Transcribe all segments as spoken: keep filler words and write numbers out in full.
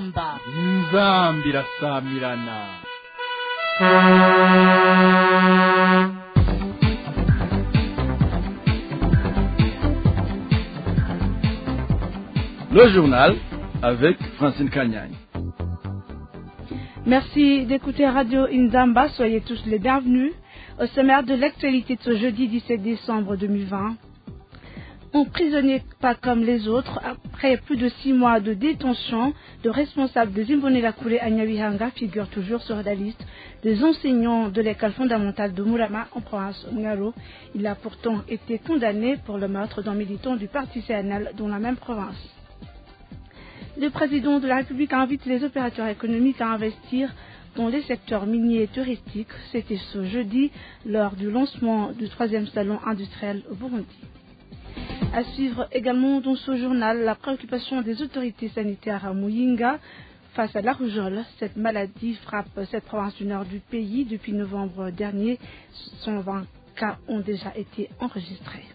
inzamba inzambi irasamirana. Le journal avec Francine Kanyagne. Merci d'écouter Radio Inzamba, soyez tous les bienvenus. Au sommaire de l'actualité de ce jeudi dix-sept décembre deux mille vingt. Un prisonnier pas comme les autres, après plus de six mois de détention, le responsable de Imbonerakure à Nyabihanga figure toujours sur la liste des enseignants de l'école fondamentale de Murama en province Ngaro. Il a pourtant été condamné pour le meurtre d'un militant du parti C N L dans la même province. Le président de la République invite les opérateurs économiques à investir dans les secteurs miniers et touristiques. C'était ce jeudi lors du lancement du troisième salon industriel au Burundi. À suivre également dans ce journal la préoccupation des autorités sanitaires à Muyinga face à la rougeole. Cette maladie frappe cette province du nord du pays depuis novembre dernier. cent vingt cas ont déjà été enregistrés.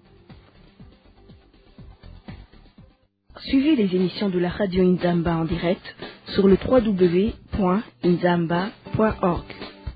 Suivez les émissions de la radio Inzamba en direct sur le w w w point inzamba point org.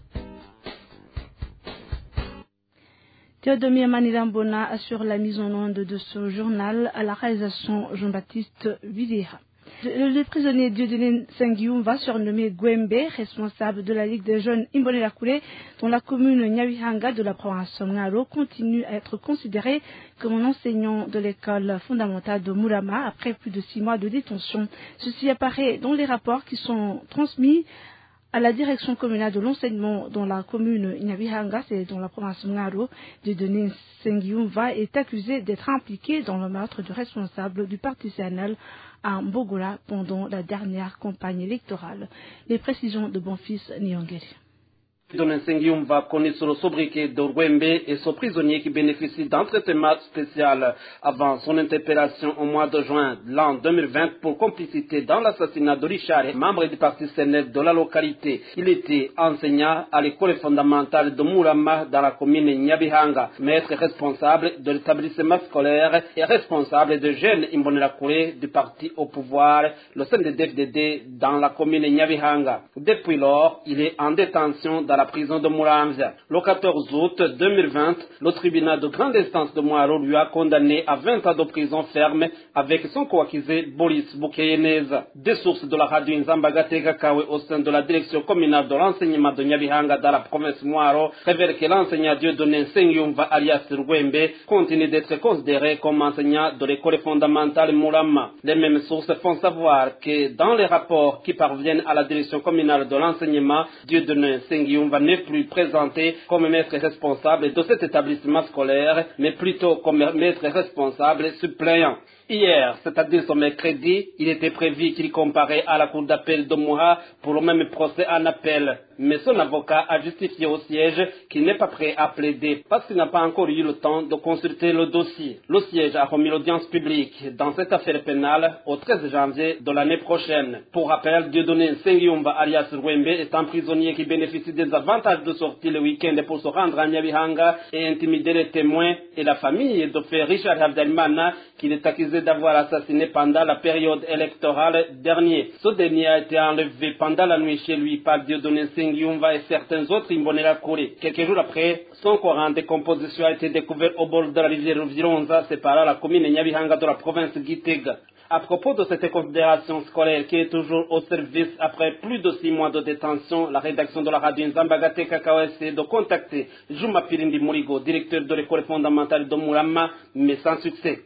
Théodomir Manirambona assure la mise en onde de ce journal à la réalisation Jean-Baptiste Vidéha. Le, le prisonnier Dieudonné Sengiumva, surnommé Gwembe, responsable de la Ligue des jeunes Imbonerakure dans la commune Nyabihanga de la province Ngaro, continue à être considéré comme un enseignant de l'école fondamentale de Murama après plus de six mois de détention. Ceci apparaît dans les rapports qui sont transmis à la direction communale de l'enseignement dans la commune Nyabihanga, c'est dans la province Ngaro. Dieudonné Sengiumva est accusé d'être impliqué dans le meurtre du responsable du parti C N L à Mbogola pendant la dernière campagne électorale. Les précisions de Bonfils Nyongeri. Dieudonné Sengiumva connaît sur le sobriquet de Rwembe et son prisonnier qui bénéficie d'un traitement spécial avant son interpellation au mois de juin l'an deux mille vingt pour complicité dans l'assassinat de Richard, membre du parti C N L de la localité. Il était enseignant à l'école fondamentale de Murama dans la commune Nyabihanga, maître responsable de l'établissement scolaire et responsable de jeunes Imbonerakure du parti au pouvoir, le C N D F D D dans la commune Nyabihanga. Depuis lors, il est en détention dans la prison de Muramvya. Le quatorze août deux mille vingt, le tribunal de grande instance de Mwaro lui a condamné à vingt ans de prison ferme avec son co-accusé Boris Bukeyeneza. Des sources de la radio Nzamba Gategakawe au sein de la direction communale de l'enseignement de Nyabihanga dans la province Mwaro révèlent que l'enseignant Dieudonné Sengiumva alias Rwembe continue d'être considéré comme enseignant de l'école fondamentale Murama. Les mêmes sources font savoir que dans les rapports qui parviennent à la direction communale de l'enseignement, Dieudonné Sengiumva n'est plus présenté comme maître responsable de cet établissement scolaire, mais plutôt comme maître responsable suppléant. Hier, c'est-à-dire ce mercredi, il était prévu qu'il comparait à la cour d'appel de Moha pour le même procès en appel. Mais son avocat a justifié au siège qu'il n'est pas prêt à plaider parce qu'il n'a pas encore eu le temps de consulter le dossier. Le siège a remis l'audience publique dans cette affaire pénale au treize janvier de l'année prochaine. Pour rappel, Dieudonné Sengiumva alias Rwembe est un prisonnier qui bénéficie des avantages de sortie le week-end pour se rendre à Nyabihanga et intimider les témoins et la famille de frère Richard Habyarimana qu'il est accusé d'avoir assassiné pendant la période électorale dernière. Ce dernier a été enlevé pendant la nuit chez lui par Dieudonné Sengiumva et certains autres Imbonerakure. Quelques jours après, son corps en décomposition a été découvert au bord de la rivière Vironza, séparant la commune Nyabihanga de la province Gitega. À propos de cette considération scolaire qui est toujours au service après plus de six mois de détention, la rédaction de la radio Nzamba Gategakawe essaie de contacter Juma Pirindi Murigo, directeur de l'école fondamentale de Murama, mais sans succès.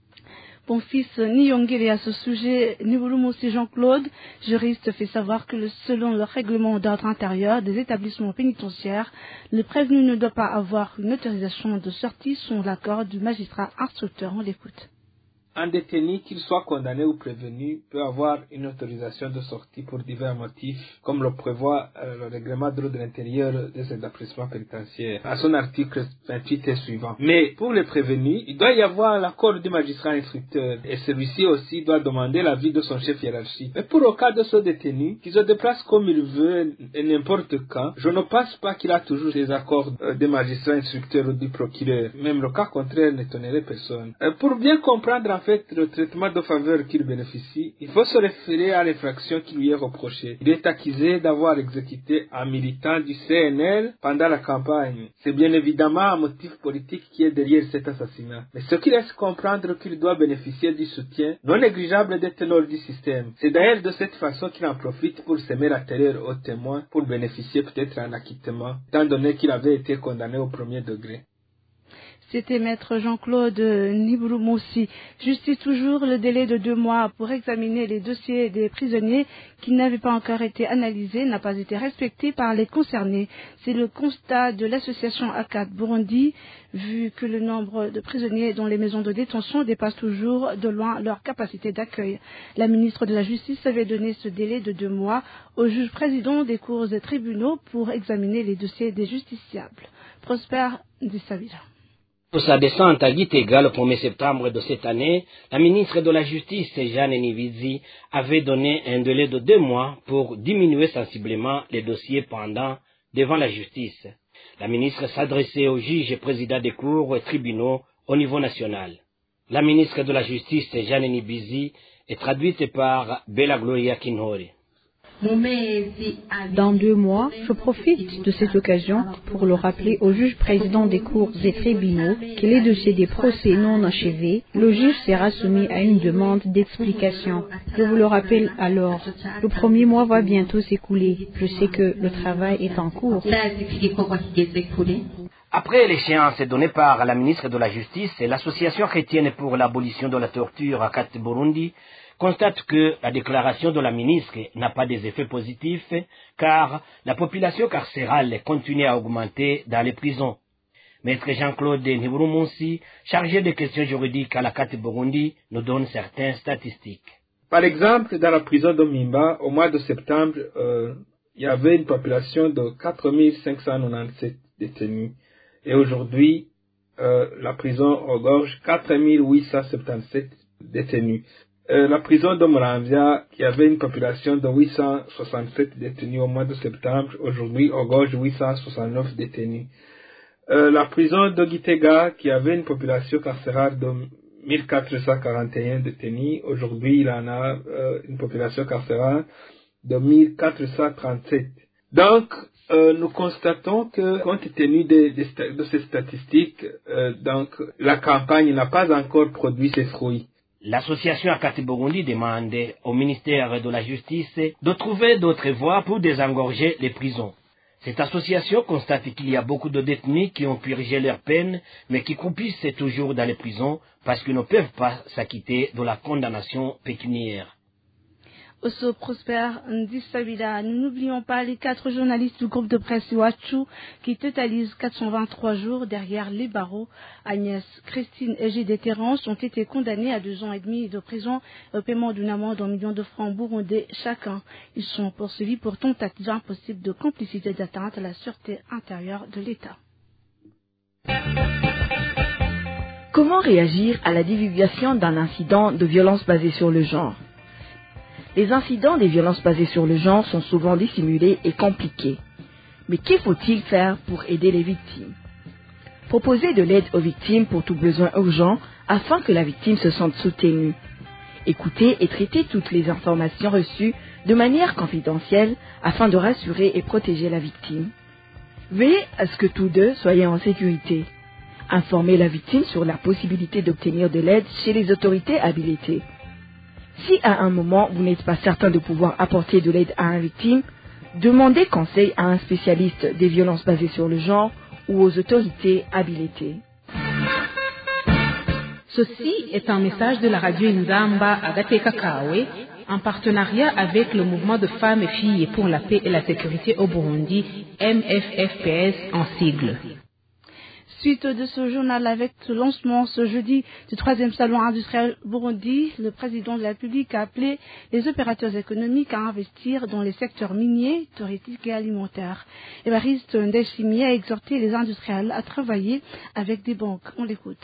Mon fils Nyongere à ce sujet, Niboulou-Moussi Jean-Claude, juriste, fait savoir que selon le règlement d'ordre intérieur des établissements pénitentiaires, le prévenu ne doit pas avoir une autorisation de sortie sans l'accord du magistrat instructeur. On l'écoute. Un détenu, qu'il soit condamné ou prévenu, peut avoir une autorisation de sortie pour divers motifs, comme le prévoit euh, le règlement de l'ordre intérieur des établissements pénitentiaires, à son article vingt-huit et suivant. Mais pour les prévenus, il doit y avoir l'accord du magistrat instructeur, et celui-ci aussi doit demander l'avis de son chef hiérarchique. Mais pour le cas de ce détenu, qui se déplace comme il veut et n'importe quand, je ne pense pas qu'il a toujours les accords euh, des magistrats instructeurs ou du procureur. Même le cas contraire n'étonnerait personne. Euh, pour bien comprendre en en fait le traitement de faveur qu'il bénéficie, il faut se référer à l'infraction qui lui est reprochée. Il est accusé d'avoir exécuté un militant du C N L pendant la campagne. C'est bien évidemment un motif politique qui est derrière cet assassinat. Mais ce qui laisse comprendre qu'il doit bénéficier du soutien non négligeable des ténors du système. C'est d'ailleurs de cette façon qu'il en profite pour semer la terreur aux témoins pour bénéficier peut-être d'un acquittement, étant donné qu'il avait été condamné au premier degré. C'était maître Jean-Claude Nibouroumoussi. Justice toujours, le délai de deux mois pour examiner les dossiers des prisonniers qui n'avaient pas encore été analysés n'a pas été respecté par les concernés. C'est le constat de l'association A C A D Burundi, vu que le nombre de prisonniers dans les maisons de détention dépasse toujours de loin leur capacité d'accueil. La ministre de la Justice avait donné ce délai de deux mois au juge président des cours et tribunaux pour examiner les dossiers des justiciables. Prosper Dissavila. Pour sa descente à Gitega le premier septembre de cette année, la ministre de la Justice, Jeanne Nivizi, avait donné un délai de deux mois pour diminuer sensiblement les dossiers pendants devant la justice. La ministre s'adressait aux juges et présidents des cours et tribunaux au niveau national. La ministre de la Justice, Jeanne Nivizi, est traduite par Bella Gloria Kinhori. Dans deux mois, je profite de cette occasion pour le rappeler au juge président des cours et tribunaux que les dossiers des procès non achevés, le juge sera soumis à une demande d'explication. Je vous le rappelle alors, le premier mois va bientôt s'écouler. Je sais que le travail est en cours. Après l'échéance donnée par la ministre de la Justice, l'association chrétienne pour l'abolition de la torture à A C A D Burundi constate que la déclaration de la ministre n'a pas des effets positifs car la population carcérale continue à augmenter dans les prisons. Maître Jean-Claude Nibouroumoussi, chargé des questions juridiques à la A C A D Burundi, nous donne certaines statistiques. Par exemple, dans la prison de Mimba, au mois de septembre, euh, il y avait une population de quatre mille cinq cent quatre-vingt-dix-sept détenus. Et aujourd'hui, euh, la prison regorge quatre mille huit cent soixante-dix-sept détenus. Euh, la prison de Moravia, qui avait une population de huit cent soixante-sept détenus au mois de septembre, aujourd'hui regorge huit cent soixante-neuf détenus. Euh, la prison de Gitega, qui avait une population carcérale de mille quatre cent quarante et un détenus, aujourd'hui il en a euh, une population carcérale de mille quatre cent trente-sept. Donc, euh, nous constatons que, compte tenu de, de, de ces statistiques, euh, donc la campagne n'a pas encore produit ses fruits. L'association A C A D Burundi demande au ministère de la Justice de trouver d'autres voies pour désengorger les prisons. Cette association constate qu'il y a beaucoup de détenus qui ont purgé leur peine, mais qui croupissent toujours dans les prisons parce qu'ils ne peuvent pas s'acquitter de la condamnation pécuniaire. Osso Prosper Ndissabila, nous n'oublions pas les quatre journalistes du groupe de presse Iwachu qui totalisent quatre cent vingt-trois jours derrière les barreaux. Agnès, Christine et Gilles Terrence ont été condamnés à deux ans et demi de prison au paiement d'une amende en millions de francs burundais chacun. Ils sont poursuivis pour tentative impossible de complicité d'atteinte à la sûreté intérieure de l'État. Comment réagir à la divulgation d'un incident de violence basée sur le genre? Les incidents des violences basées sur le genre sont souvent dissimulés et compliqués. Mais qu'il faut-il faire pour aider les victimes? Proposer de l'aide aux victimes pour tout besoin urgent afin que la victime se sente soutenue. Écouter et traiter toutes les informations reçues de manière confidentielle afin de rassurer et protéger la victime. Veillez à ce que tous deux soient en sécurité. Informer la victime sur la possibilité d'obtenir de l'aide chez les autorités habilitées. Si à un moment vous n'êtes pas certain de pouvoir apporter de l'aide à une victime, demandez conseil à un spécialiste des violences basées sur le genre ou aux autorités habilitées. Ceci est un message de la radio Inzamba Agateka Kawe en partenariat avec le mouvement de femmes et filles pour la paix et la sécurité au Burundi, M F F P S en sigle. Suite de ce journal avec ce lancement ce jeudi du troisième salon industriel Burundi, le président de la République a appelé les opérateurs économiques à investir dans les secteurs miniers, touristiques et alimentaires. Évariste Ndeshimi a exhorté les industriels à travailler avec des banques. On l'écoute.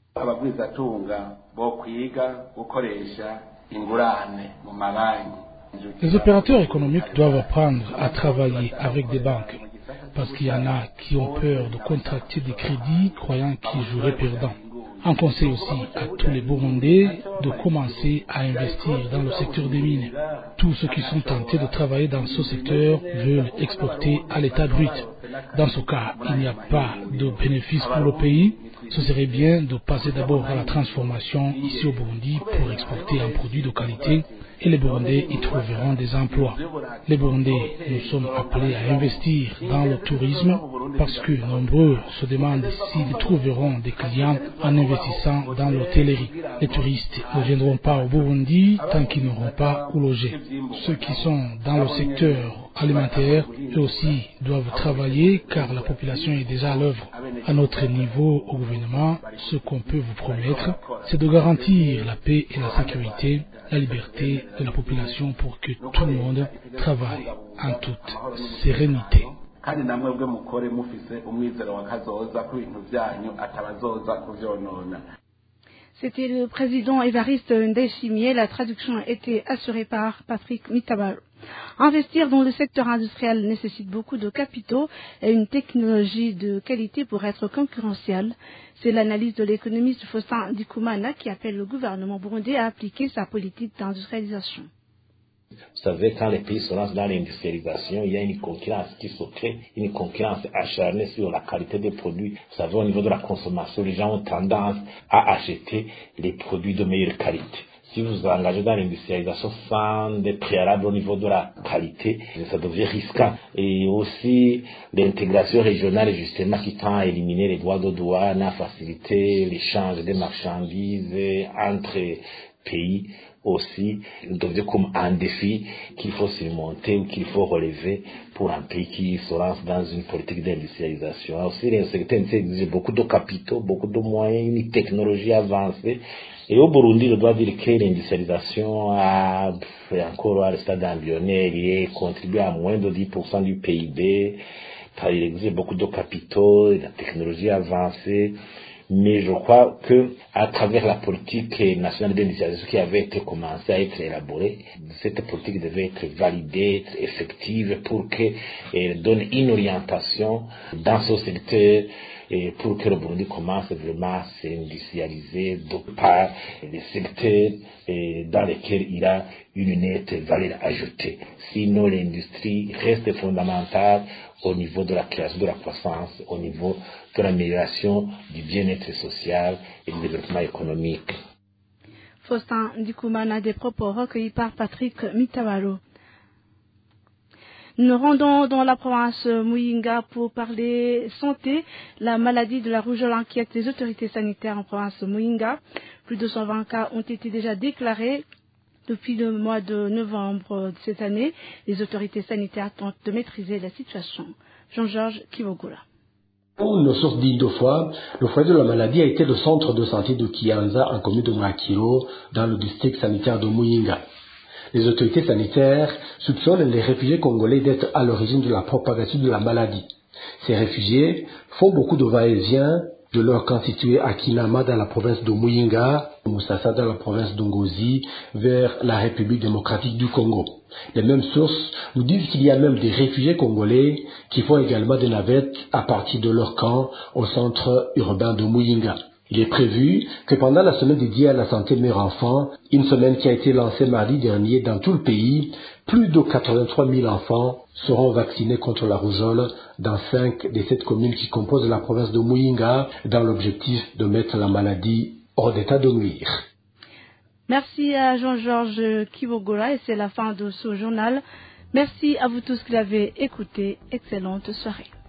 Les opérateurs économiques doivent apprendre à travailler avec des banques. Parce qu'il y en a qui ont peur de contracter des crédits croyant qu'ils joueraient perdants. On conseille aussi à tous les Burundais de commencer à investir dans le secteur des mines. Tous ceux qui sont tentés de travailler dans ce secteur veulent exporter à l'état brut. Dans ce cas, il n'y a pas de bénéfice pour le pays. Ce serait bien de passer d'abord à la transformation ici au Burundi pour exporter un produit de qualité et les Burundais y trouveront des emplois. Les Burundais, nous sommes appelés à investir dans le tourisme parce que nombreux se demandent s'ils trouveront des clients en investissant dans l'hôtellerie. Les touristes ne viendront pas au Burundi tant qu'ils n'auront pas où loger. Ceux qui sont dans le secteur alimentaire, eux aussi doivent travailler car la population est déjà à l'œuvre. À notre niveau au gouvernement, ce qu'on peut vous promettre, c'est de garantir la paix et la sécurité, la liberté de la population pour que tout le monde travaille en toute sérénité. C'était le président Évariste Ndayishimiye. La traduction a été assurée par Patrick Mitabaro. Investir dans le secteur industriel nécessite beaucoup de capitaux et une technologie de qualité pour être concurrentielle. C'est l'analyse de l'économiste Faustin Ndikumana qui appelle le gouvernement burundais à appliquer sa politique d'industrialisation. Vous savez, quand les pays se lancent dans l'industrialisation, il y a une concurrence qui se crée, une concurrence acharnée sur la qualité des produits. Vous savez, au niveau de la consommation, les gens ont tendance à acheter les produits de meilleure qualité. Si vous vous engagez dans l'industrialisation sans des préalables au niveau de la qualité, ça devient risquant. Et aussi, l'intégration régionale, justement, qui tend à éliminer les droits de douane, à faciliter l'échange des marchandises entre pays, aussi devient comme un défi qu'il faut surmonter ou qu'il faut relever pour un pays qui se lance dans une politique d'industrialisation. Aussi, le secteur exige beaucoup de capitaux, beaucoup de moyens, une technologie avancée. Et au Burundi, je dois dire que l'industrialisation a encore à le stade embryonnaire, il contribue à moins de dix pour cent du P I B. Il exige beaucoup de capitaux, la technologie avancée. Mais je crois que à travers la politique nationale d'industrialisation qui avait été commencée à être élaborée, cette politique devait être validée, être effective pour qu'elle donne une orientation dans ce secteur et pour que le Burundi commence vraiment à s'industrialiser de par les secteurs dans lesquels il a une nette valeur ajoutée. Sinon, l'industrie reste fondamentale au niveau de la création de la croissance, au niveau de l'amélioration du bien-être social et du développement économique. Faustin Ndikumana, des propos recueillis par Patrick Mitabaro. Nous nous rendons dans la province Muyinga pour parler santé. La maladie de la rougeole inquiète les autorités sanitaires en province Muyinga. Plus de cent vingt cas ont été déjà déclarés depuis le mois de novembre de cette année. Les autorités sanitaires tentent de maîtriser la situation. Jean-Georges Kivogula. Une source dit deux fois, le foyer de la maladie a été le centre de santé de Kianza en commune de Mwakiro dans le district sanitaire de Muyinga. Les autorités sanitaires soupçonnent les réfugiés congolais d'être à l'origine de la propagation de la maladie. Ces réfugiés font beaucoup de va-et-vient de leur camp situé à Kinama dans la province de Muyinga, Moussassa dans la province d'Ongozi, vers la République démocratique du Congo. Les mêmes sources nous disent qu'il y a même des réfugiés congolais qui font également des navettes à partir de leur camp au centre urbain de Muyinga. Il est prévu que pendant la semaine dédiée à la santé mère-enfant, une semaine qui a été lancée mardi dernier dans tout le pays, plus de quatre-vingt-trois mille enfants seront vaccinés contre la rougeole dans cinq des sept communes qui composent la province de Muyinga, dans l'objectif de mettre la maladie hors d'état de nuire. Merci à Jean-Georges Kibogola et c'est la fin de ce journal. Merci à vous tous qui l'avez écouté. Excellente soirée.